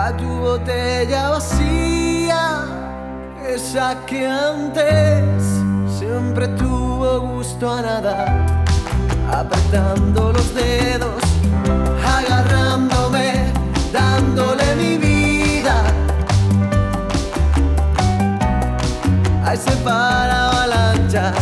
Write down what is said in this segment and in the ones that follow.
a tu botella vacía, esa que antes siempre tuvo gusto a nada, apretando los dedos, agarrándome, dándole mi vida a ese paravalanchas.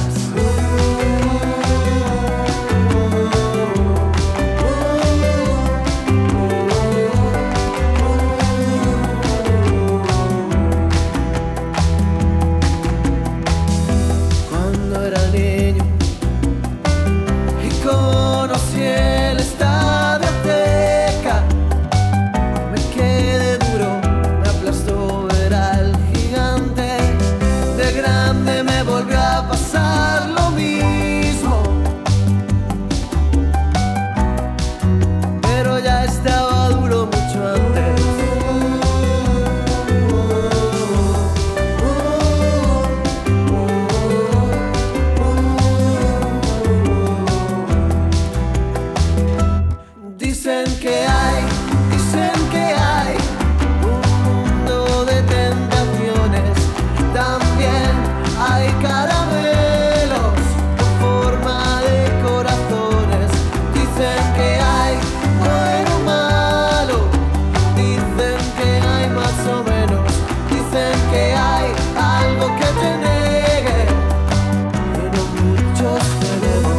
Dicen que hay un mundo de tentaciones, también hay caramelos con forma de corazones. Dicen que hay bueno o malo, dicen que hay más o menos, dicen que hay algo que te niegue, pero muchos tenemos.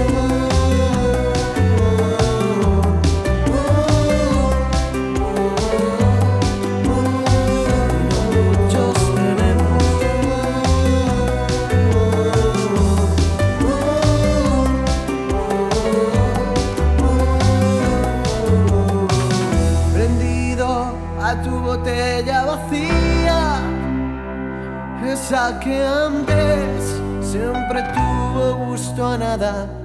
A tu botella vacía, esa que antes siempre tuvo gusto a nada,